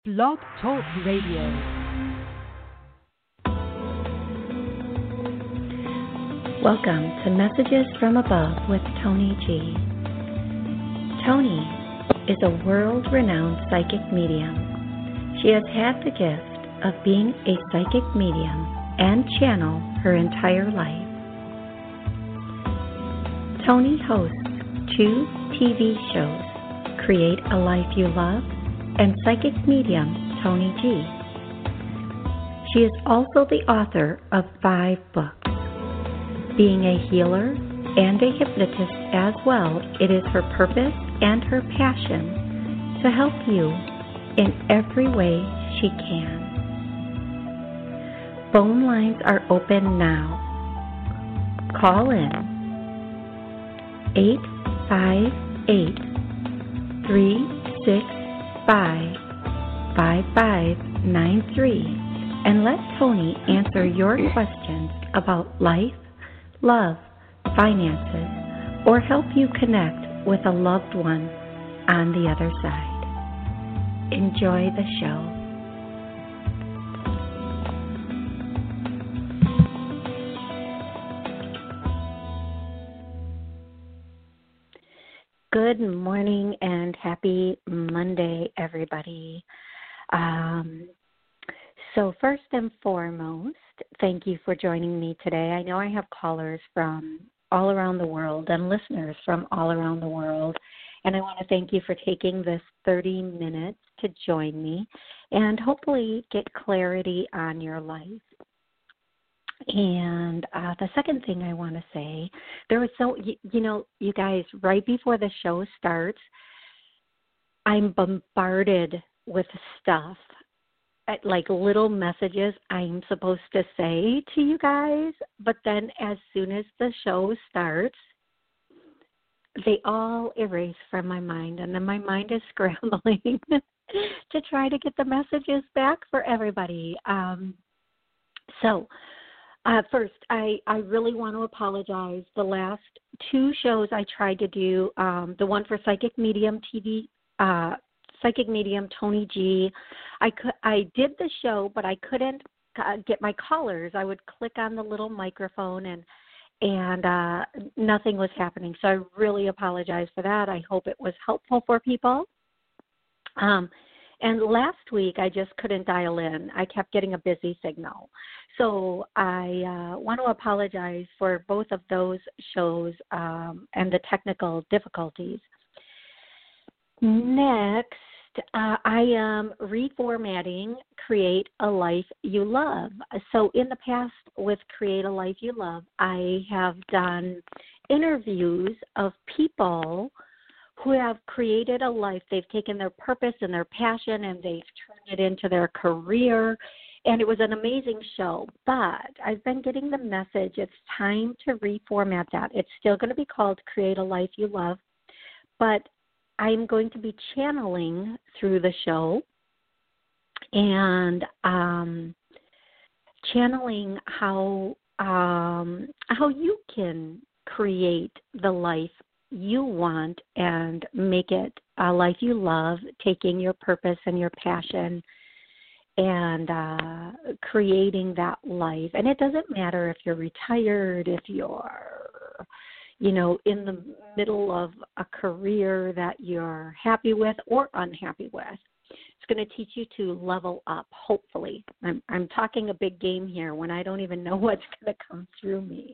Blog Talk Radio. Welcome to Messages from Above with Tony G. Tony is a world-renowned psychic medium. She has had the gift of being a psychic medium and channel her entire life. Tony hosts 2 TV shows, Create a Life You Love and Psychic Medium Tony G. She is also the author of 5 books. Being a healer and a hypnotist as well, it is her purpose and her passion to help you in every way she can. Phone lines are open now. Call in 858-365-5593 and let Tony answer your questions about life, love, finances, or help you connect with a loved one on the other side. Enjoy the show. Good morning and happy Monday, everybody. So first and foremost, thank you for joining me today. I know I have callers from all around the world and listeners from all around the world, and I want to thank you for taking this 30 minutes to join me and hopefully get clarity on your life. And the second thing I want to say, there was you guys, right before the show starts, I'm bombarded with stuff, like little messages I'm supposed to say to you guys, but then as soon as the show starts, they all erase from my mind, and then my mind is scrambling to try to get the messages back for everybody. First, I really want to apologize. The last 2 shows I tried to do, the one for Psychic Medium TV, Psychic Medium Tony G, I did the show, but I couldn't get my callers. I would click on the little microphone and nothing was happening. So I really apologize for that. I hope it was helpful for people. And last week, I just couldn't dial in. I kept getting a busy signal. So I want to apologize for both of those shows and the technical difficulties. Next, I am reformatting Create a Life You Love. So in the past with Create a Life You Love, I have done interviews of people who have created a life. They've taken their purpose and their passion and they've turned it into their career. And it was an amazing show. But I've been getting the message it's time to reformat that. It's still going to be called Create a Life You Love, but I'm going to be channeling through the show and channeling how you can create the life you want and make it a life you love, taking your purpose and your passion and creating that life. And it doesn't matter if you're retired, if you're, in the middle of a career that you're happy with or unhappy with. It's going to teach you to level up, hopefully. I'm talking a big game here when I don't even know what's going to come through me.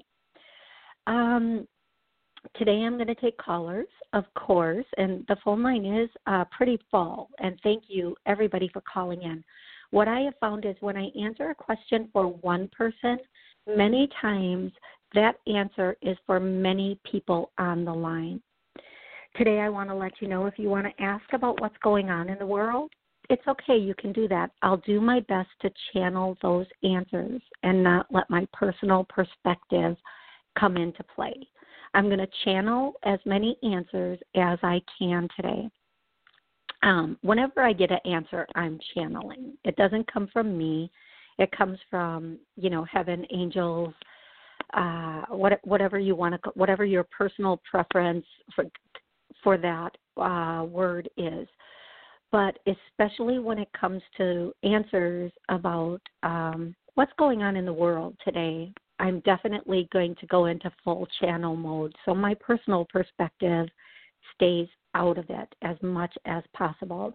Today I'm going to take callers, of course, and the phone line is pretty full. And thank you, everybody, for calling in. What I have found is when I answer a question for one person, many times that answer is for many people on the line. Today I want to let you know if you want to ask about what's going on in the world, it's okay. You can do that. I'll do my best to channel those answers and not let my personal perspective come into play. I'm going to channel as many answers as I can today. Whenever I get an answer, I'm channeling. It doesn't come from me. It comes from, heaven, angels, whatever you want to, whatever your personal preference for that word is. but especially when it comes to answers about what's going on in the world today, I'm definitely going to go into full channel mode. So my personal perspective stays out of it as much as possible.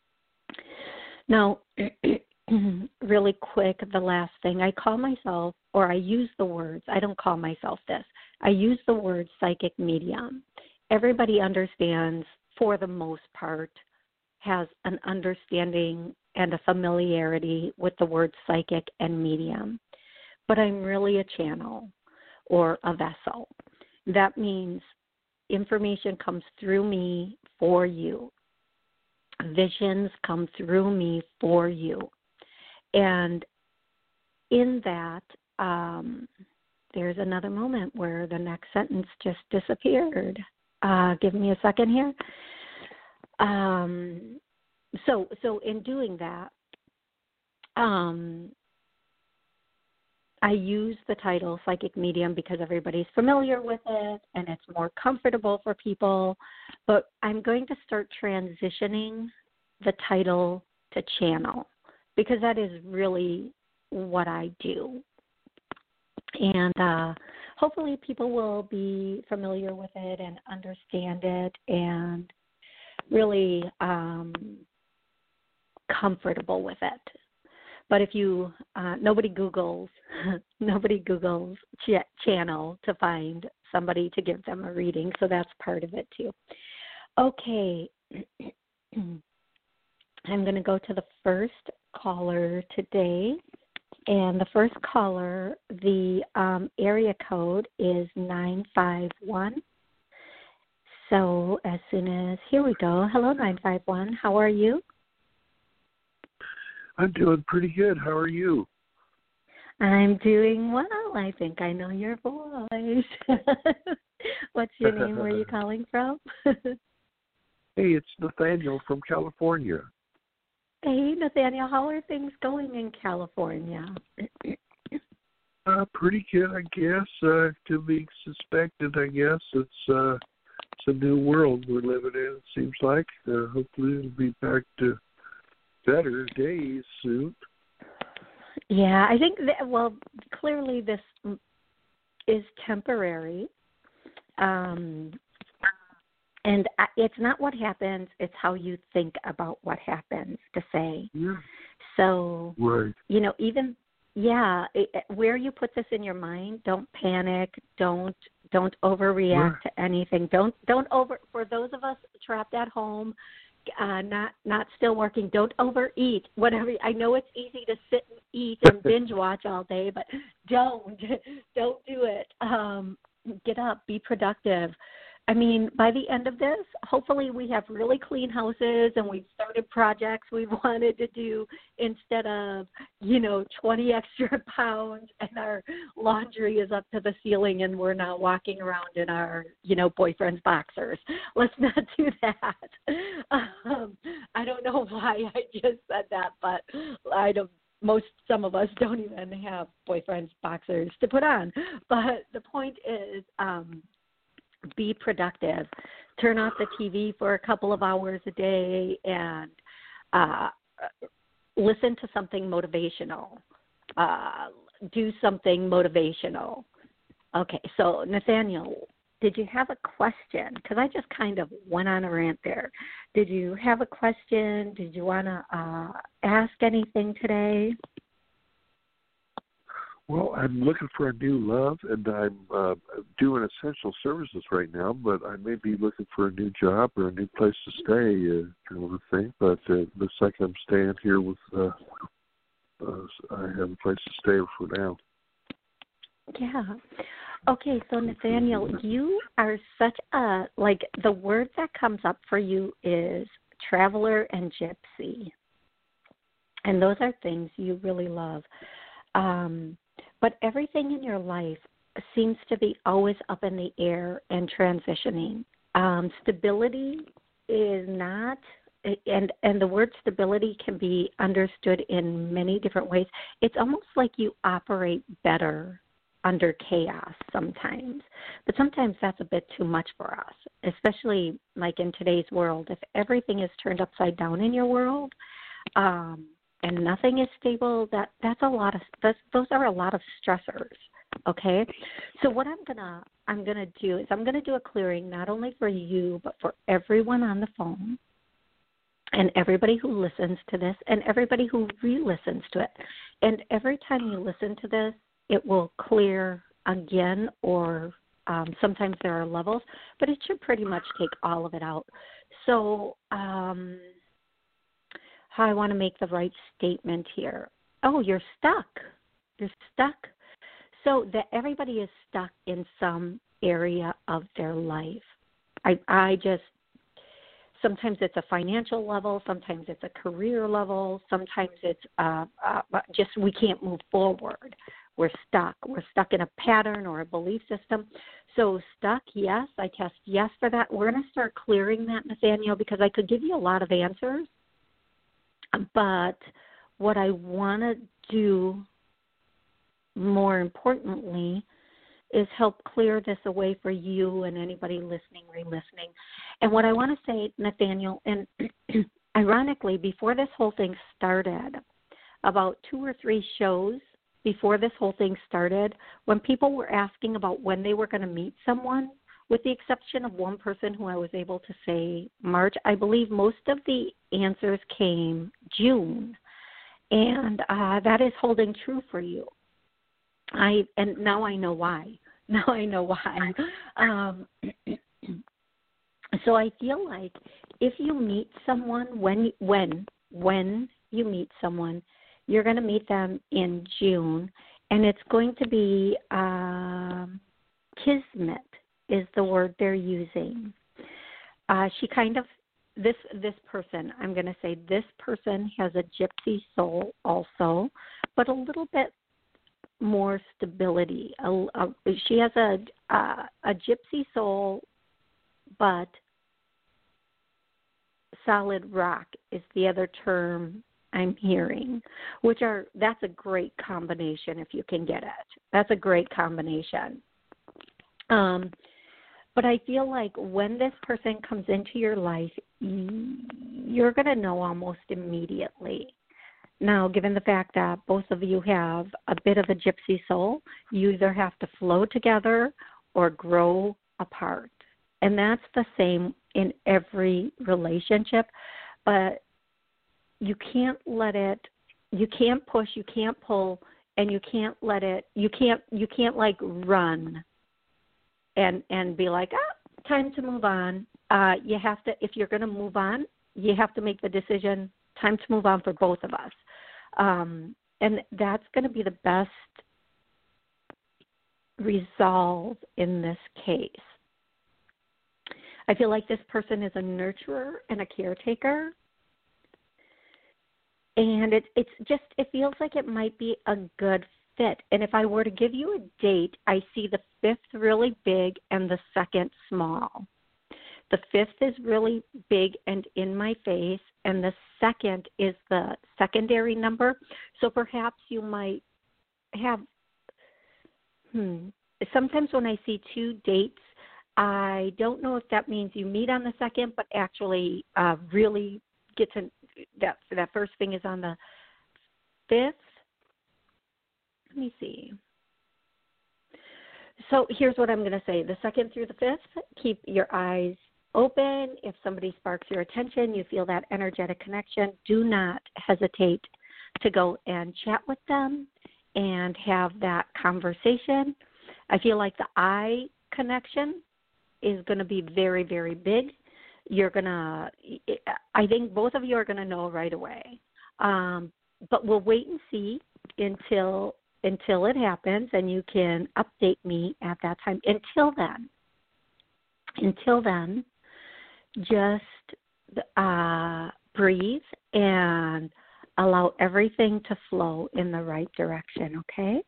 Now, really quick, the last thing, I call myself, or I use the words, I don't call myself this, I use the word psychic medium. Everybody understands, for the most part, has an understanding and a familiarity with the word psychic and medium. But I'm really a channel or a vessel. That means information comes through me for you. Visions come through me for you. And in that, there's another moment where the next sentence just disappeared. Give me a second here. So in doing that, I use the title psychic medium because everybody's familiar with it and it's more comfortable for people. But I'm going to start transitioning the title to channel because that is really what I do. And hopefully people will be familiar with it and understand it and really comfortable with it. But if you, nobody Googles channel to find somebody to give them a reading, so that's part of it too. Okay, I'm going to go to the first caller today. And the first caller, the area code is 951. So as soon as, here we go. Hello, 951. How are you? I'm doing pretty good. How are you? I'm doing well. I think I know your voice. What's your name? Where are you calling from? Hey, it's Nathaniel from California. Hey, Nathaniel. How are things going in California? Pretty good, I guess. To be suspected, I guess. It's a new world we're living in, it seems like. Hopefully it'll be back to better days soon. Yeah, I think that, clearly this is temporary. And it's not what happens, it's how you think about what happens, to say. Yeah. So, right. Even, where you put this in your mind, don't panic, don't overreact to anything. Don't for those of us trapped at home, not still working, don't overeat. Whatever. I know it's easy to sit and eat and binge watch all day, but don't do it. Get up, be productive. I mean, by the end of this, hopefully we have really clean houses and we've started projects we've wanted to do instead of, 20 extra pounds and our laundry is up to the ceiling and we're now walking around in our, boyfriend's boxers. Let's not do that. I don't know why I just said that, but some of us don't even have boyfriend's boxers to put on. But the point is, be productive. Turn off the TV for a couple of hours a day and listen to something motivational. Do something motivational. Okay, so Nathaniel, did you have a question? Because I just kind of went on a rant there. Did you have a question? Did you want to ask anything today? Well, I'm looking for a new love, and I'm doing essential services right now, but I may be looking for a new job or a new place to stay, kind of a thing. But it looks like I'm staying here with, I have a place to stay for now. Yeah. Okay, so Nathaniel, you are such the word that comes up for you is traveler and gypsy. And those are things you really love. But everything in your life seems to be always up in the air and transitioning. Stability is not, and the word stability can be understood in many different ways. It's almost like you operate better under chaos sometimes. But sometimes that's a bit too much for us, especially like in today's world. If everything is turned upside down in your world, and nothing is stable, those are a lot of stressors. Okay, so what I'm gonna do is I'm gonna do a clearing not only for you but for everyone on the phone, and everybody who listens to this, and everybody who re-listens to it. And every time you listen to this, it will clear again, or sometimes there are levels, but it should pretty much take all of it out. So how I want to make the right statement here. Oh, you're stuck. You're stuck. So that everybody is stuck in some area of their life. Sometimes it's a financial level, sometimes it's a career level, sometimes it's just we can't move forward. We're stuck. We're stuck in a pattern or a belief system. So stuck, yes, I test yes for that. We're going to start clearing that, Nathaniel, because I could give you a lot of answers. But what I want to do more importantly is help clear this away for you and anybody listening, re-listening. And what I want to say, Nathaniel, and ironically, before this whole thing started, about 2 or 3 shows before this whole thing started, when people were asking about when they were going to meet someone, with the exception of one person who I was able to say March, I believe most of the answers came June. And that is holding true for you. And now I know why. Now I know why. So I feel like if you meet someone, when you meet someone, you're going to meet them in June, and it's going to be kismet is the word they're using. This person, I'm going to say this person has a gypsy soul also, but a little bit more stability. She has a gypsy soul, but solid rock is the other term I'm hearing, that's a great combination if you can get it. That's a great combination. But I feel like when this person comes into your life, you're going to know almost immediately. Now, given the fact that both of you have a bit of a gypsy soul, you either have to flow together or grow apart. And that's the same in every relationship. But you can't push, you can't pull, and you can't let it, you can't like run and be like, time to move on. You have to, if you're going to move on, you have to make the decision, time to move on for both of us. And that's going to be the best resolve in this case. I feel like this person is a nurturer and a caretaker. And it feels like it might be a good fit. And if I were to give you a date, I see the 5th really big and the 2nd small. The 5th is really big and in my face, and the 2nd is the secondary number. So perhaps you might have, sometimes when I see 2 dates, I don't know if that means you meet on the 2nd, but actually really get to, that first thing is on the 5th. Let me see. So here's what I'm going to say. The 2nd through the 5th, keep your eyes open. If somebody sparks your attention, you feel that energetic connection, do not hesitate to go and chat with them and have that conversation. I feel like the eye connection is going to be very, very big. I think both of you are going to know right away. But we'll wait and see until it happens, and you can update me at that time. Until then, just breathe and allow everything to flow in the right direction, okay?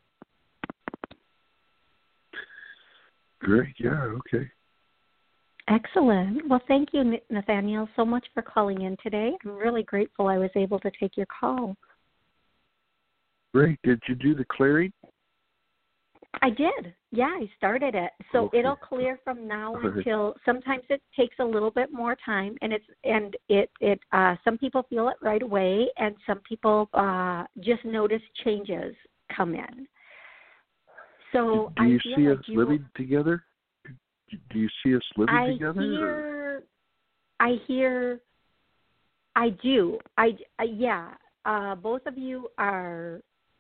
Great, yeah, okay. Excellent. Well, thank you, Nathaniel, so much for calling in today. I'm really grateful I was able to take your call. Great. Did you do the clearing? I did. Yeah, I started it. So Okay. it'll clear from now All right. until sometimes it takes a little bit more time, and some people feel it right away, and some people just notice changes come in. So Do you I feel see like us living together? Do you see us living together? I do. Yeah. Both of you are.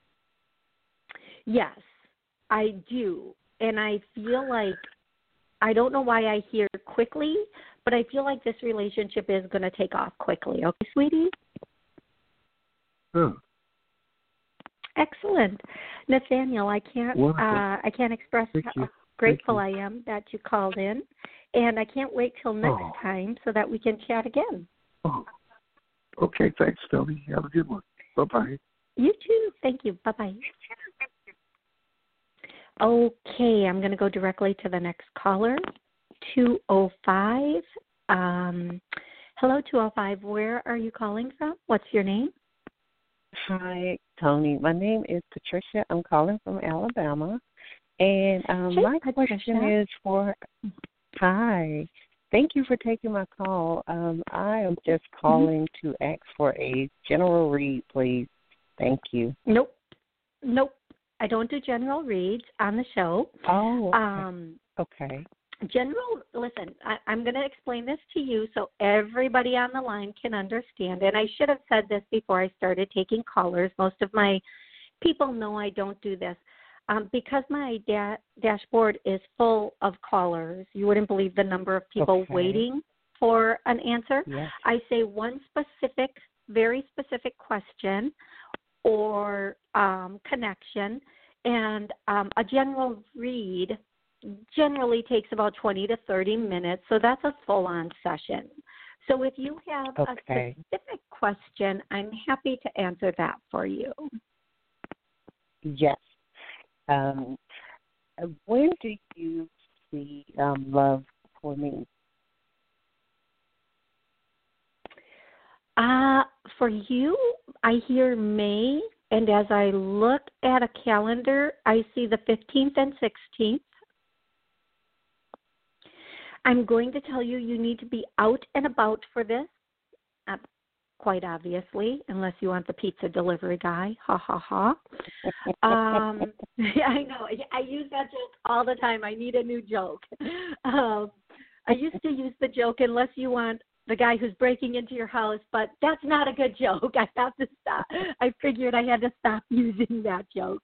Yes, I do, and I feel like I don't know why I hear quickly, but I feel like this relationship is going to take off quickly. Okay, sweetie. Oh, Excellent, Nathaniel. I wonderful. can't express Thank how you. grateful Thank I am that you called in, and I can't wait till next Oh. time so that we can chat again. Oh. Okay, thanks, Tony. Have a good one. Bye-bye. You too. Thank you. Bye-bye. Okay, I'm going to go directly to the next caller, 205. Hello, 205. Where are you calling from? What's your name? Hi, Tony. My name is Patricia. I'm calling from Alabama. And Hey, my Patricia. question is hi. Thank you for taking my call. I am just calling to ask for a general read, please. Thank you. Nope. I don't do general reads on the show. Oh, okay. Listen, I'm going to explain this to you so everybody on the line can understand. And I should have said this before I started taking callers. Most of my people know I don't do this. Because my dashboard is full of callers, you wouldn't believe the number of people waiting for an answer. Yes. I say one very specific question or connection, and a general read generally takes about 20 to 30 minutes, so that's a full-on session. So if you have a specific question, I'm happy to answer that for you. Yes. When do you see love for me? For you, I hear May, and as I look at a calendar, I see the 15th and 16th. I'm going to tell you need to be out and about for this, quite obviously, unless you want the pizza delivery guy. Ha, ha, ha. I know. I use that joke all the time. I need a new joke. I used to use the joke unless you want the guy who's breaking into your house, but that's not a good joke. I have to stop. I figured I had to stop using that joke.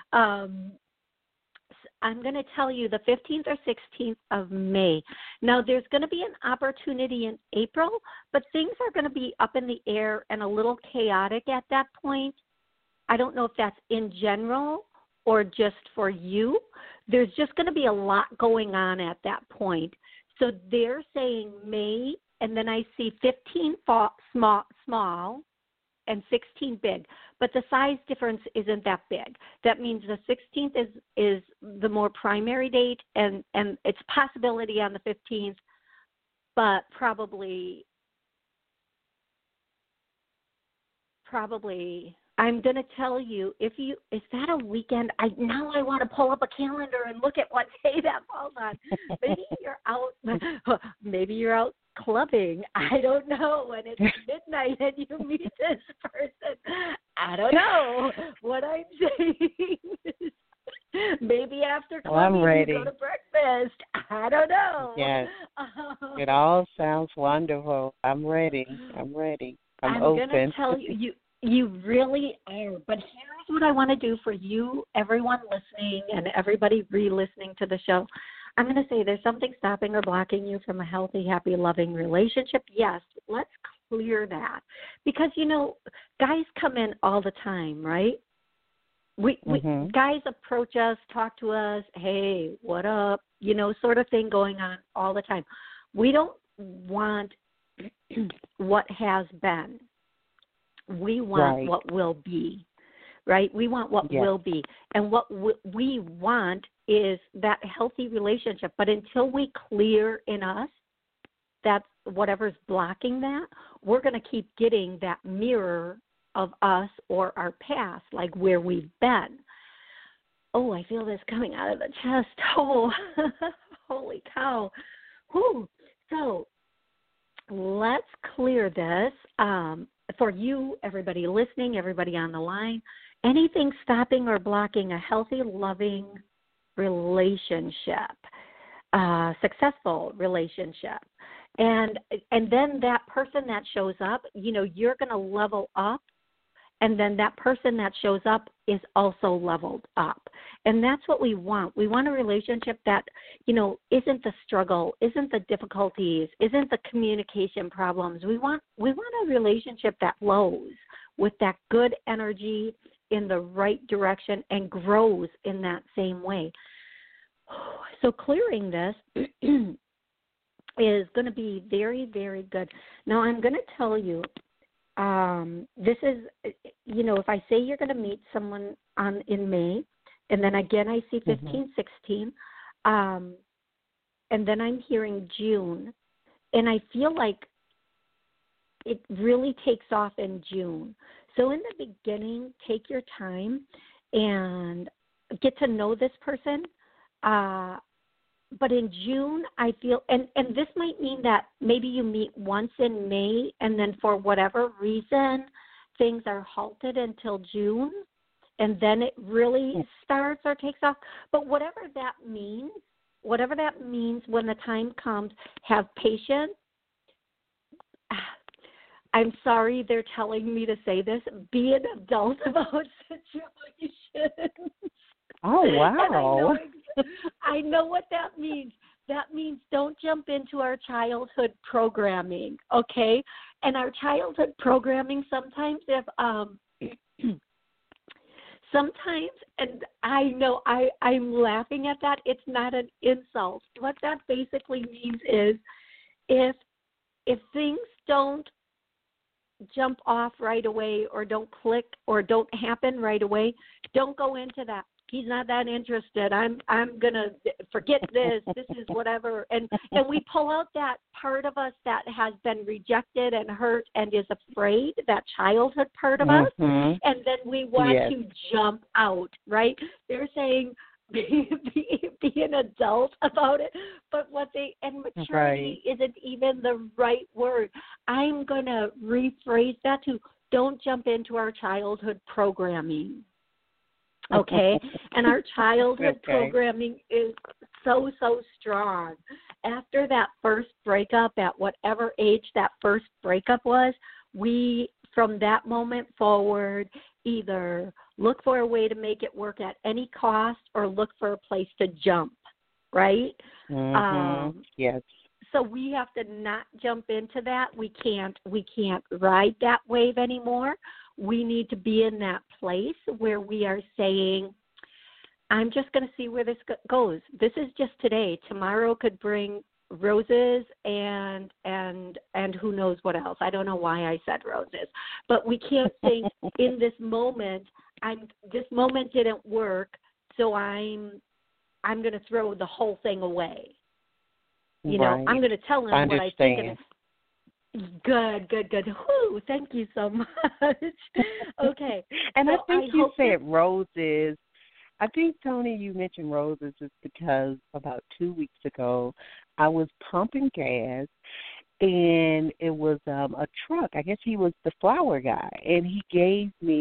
I'm going to tell you the 15th or 16th of May. Now, there's going to be an opportunity in April, but things are going to be up in the air and a little chaotic at that point. I don't know if that's in general or just for you. There's just going to be a lot going on at that point. So they're saying May, and then I see 15 small and 16 big, but the size difference isn't that big. That means the 16th is the more primary date, and it's possibility on the 15th, but probably I'm going to tell you, is that a weekend? Now I want to pull up a calendar and look at what day that falls on. Maybe you're out clubbing. I don't know. And it's midnight and you meet this person. I don't know. What I'm saying is maybe after clubbing you go to breakfast. I don't know. Yes. It all sounds wonderful. I'm ready. I'm open. I'm going to tell you. You really are. But here's what I want to do for you, everyone listening, and everybody re-listening to the show. I'm going to say there's something stopping or blocking you from a healthy, happy, loving relationship. Yes, let's clear that. Because, guys come in all the time, right? We guys approach us, talk to us, hey, what up, sort of thing going on all the time. We don't want what has been. We want what will be, right? We want what will be. And what we want is that healthy relationship. But until we clear in us that whatever's blocking that, we're going to keep getting that mirror of us or our past, like where we've been. Oh, I feel this coming out of the chest. Oh, holy cow. Whew. So let's clear this. For you, everybody listening, everybody on the line, anything stopping or blocking a healthy, loving relationship, successful relationship. And then that person that shows up, you're going to level up. And then that person that shows up is also leveled up. And that's what we want. We want a relationship that, isn't the struggle, isn't the difficulties, isn't the communication problems. We want a relationship that flows with that good energy in the right direction and grows in that same way. So clearing this is going to be very, very good. Now I'm going to tell you, this is, if I say you're going to meet someone in May, and then again I see 15, 16, and then I'm hearing June, and I feel like it really takes off in June. So in the beginning, take your time and get to know this person. But in June, I feel, and this might mean that maybe you meet once in May, and then for whatever reason, things are halted until June, and then it really starts or takes off. But whatever that means, when the time comes, have patience. I'm sorry they're telling me to say this. Be an adult about situations. Oh, wow. I know what that means. That means don't jump into our childhood programming, okay? And our childhood programming sometimes sometimes, and I know I'm laughing at that, it's not an insult. What that basically means is if things don't jump off right away or don't click or don't happen right away, don't go into that. He's not that interested. I'm gonna forget this. This is whatever, and we pull out that part of us that has been rejected and hurt and is afraid, that childhood part of us, and then we want to jump out. Right? They're saying be an adult about it, but maturity isn't even the right word. I'm gonna rephrase that to don't jump into our childhood programming. Okay, and our childhood programming is so strong. After that first breakup, at whatever age that first breakup was, we, from that moment forward, either look for a way to make it work at any cost or look for a place to jump, right? Yes. So we have to not jump into that. We can't ride that wave anymore. We need to be in that place where we are saying, I'm just going to see where this goes. This is just today. Tomorrow could bring roses and who knows what else. I don't know why I said roses. But we can't think in this moment, this moment didn't work, so I'm going to throw the whole thing away. I'm going to tell him what I think of it. Good. Whew, thank you so much. Okay. And so I think you said roses. I think, Tony, you mentioned roses just because about 2 weeks ago I was pumping gas, and it was a truck. I guess he was the flower guy, and he gave me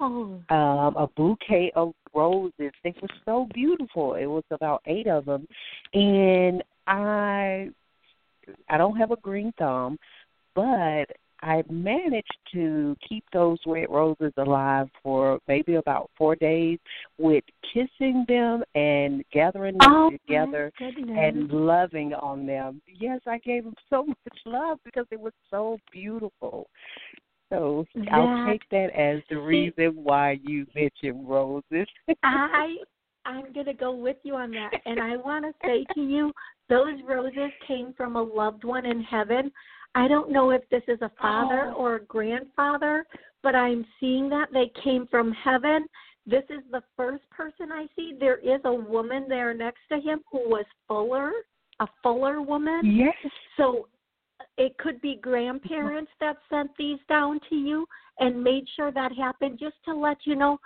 a bouquet of roses. They were so beautiful. It was about 8 of them, and I don't have a green thumb, but I managed to keep those red roses alive for maybe about 4 days with kissing them and gathering them together and loving on them. Yes, I gave them so much love because they were so beautiful. So I'll take that as the reason why you mentioned roses. I'm going to go with you on that. And I want to say to you, those roses came from a loved one in heaven. I don't know if this is a father or a grandfather, but I'm seeing that they came from heaven. This is the first person I see. There is a woman there next to him who was a fuller woman. Yes. So it could be grandparents that sent these down to you and made sure that happened, just to let you know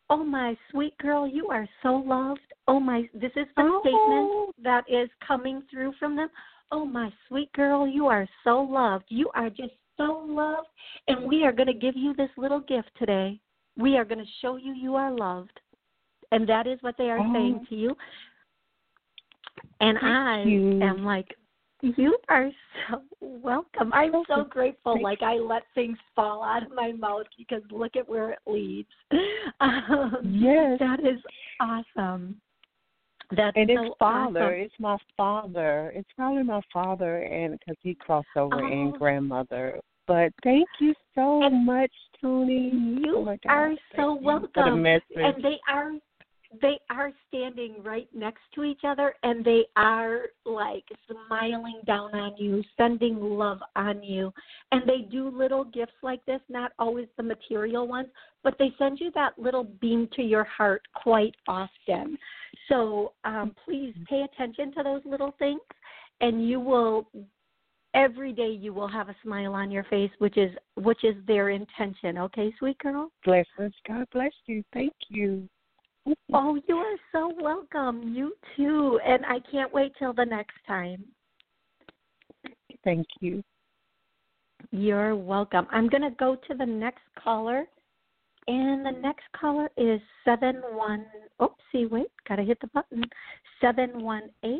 Oh, my sweet girl, you are so loved. Oh, my, this is the statement that is coming through from them. Oh, my sweet girl, you are so loved. You are just so loved. And we are going to give you this little gift today. We are going to show you you are loved. And that is what they are saying to you. And I am like, you are so welcome. I'm so grateful. Like, I let things fall out of my mouth because look at where it leads. Yes. That is awesome. That's and so it's father. awesome. It's my father. It's probably my father, and because he crossed over and grandmother. But thank you so much, Tony. You are so welcome. For the message. And they are standing right next to each other, and they are, like, smiling down on you, sending love on you. And they do little gifts like this, not always the material ones, but they send you that little beam to your heart quite often. So please pay attention to those little things, and you will, every day you will have a smile on your face, which is their intention. Okay, sweet girl? Blessings. God bless you. Thank you. Oh, you are so welcome. You too. And I can't wait till the next time. Thank you. You're welcome. I'm going to go to the next caller. And the next caller is 718. Got to hit the button. 718.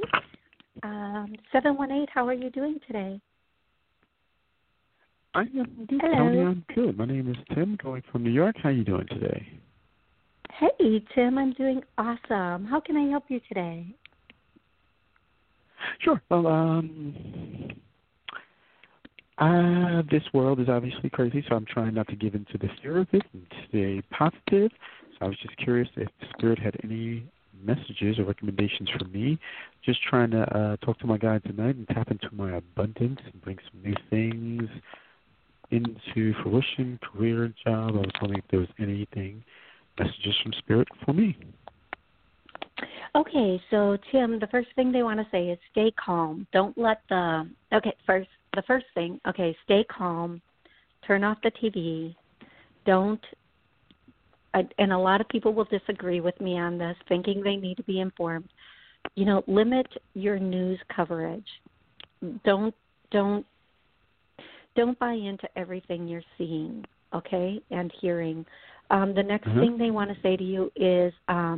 718, how are you doing today? I am good, Tony. I'm good. My name is Tim, calling from New York. How are you doing today? Hey, Tim, I'm doing awesome. How can I help you today? Sure. Well, this world is obviously crazy, so I'm trying not to give into the fear of it and stay positive. So I was just curious if the Spirit had any messages or recommendations for me. Just trying to talk to my guide tonight and tap into my abundance and bring some new things into fruition, career, job. I was wondering if there was anything, messages from Spirit for me. Okay, so Tim, the first thing they want to say is stay calm. Don't let the first thing, stay calm. Turn off the TV. And a lot of people will disagree with me on this, thinking they need to be informed. Limit your news coverage. Don't buy into everything you're seeing, okay, and hearing. The next thing they want to say to you is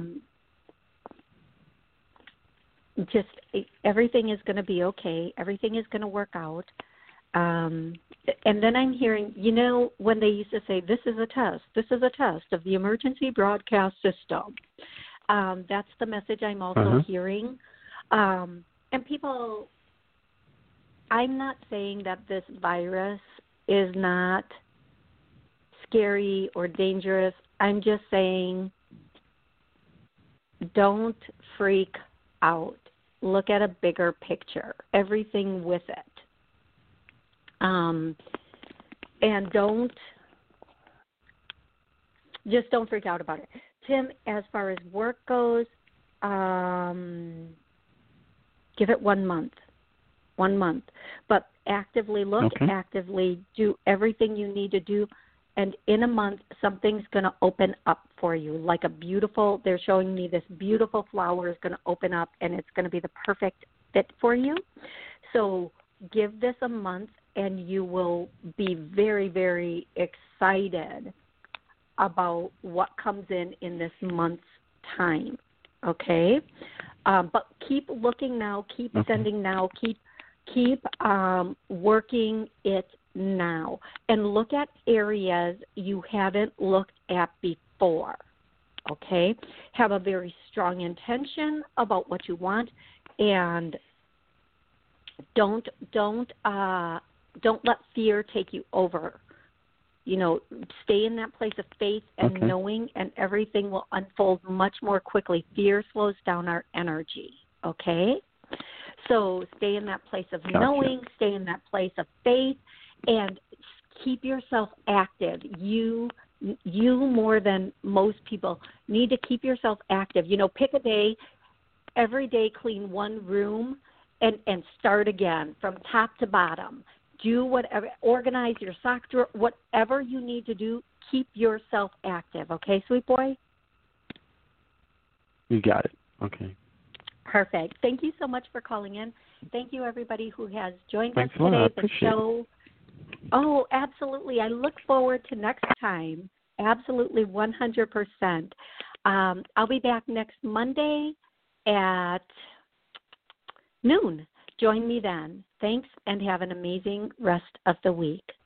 just everything is going to be okay. Everything is going to work out. And then I'm hearing, when they used to say, this is a test of the emergency broadcast system. That's the message I'm also hearing. And people, I'm not saying that this virus is not scary or dangerous. I'm just saying don't freak out. Look at a bigger picture, everything with it. And don't freak out about it. Tim, as far as work goes, give it 1 month. 1 month. But actively look, actively do everything you need to do. And in a month, something's going to open up for you. Like they're showing me this beautiful flower is going to open up, and it's going to be the perfect fit for you. So give this a month, and you will be very, very excited about what comes in this month's time, okay? But keep looking now, keep sending now, keep working it now, and look at areas you haven't looked at before, okay? Have a very strong intention about what you want, and don't let fear take you over. Stay in that place of faith and knowing, and everything will unfold much more quickly. Fear slows down our energy, okay? So stay in that place of knowing, stay in that place of faith, and keep yourself active. You more than most people need to keep yourself active. Pick a day, every day clean one room and start again from top to bottom. Do whatever, organize your sock drawer, whatever you need to do, keep yourself active. Okay, sweet boy? You got it. Okay. Perfect. Thank you so much for calling in. Thank you, everybody who has joined Thanks us a lot. I today. The appreciate show. it. Oh, absolutely. I look forward to next time. Absolutely, 100%. I'll be back next Monday at noon. Join me then. Thanks, and have an amazing rest of the week.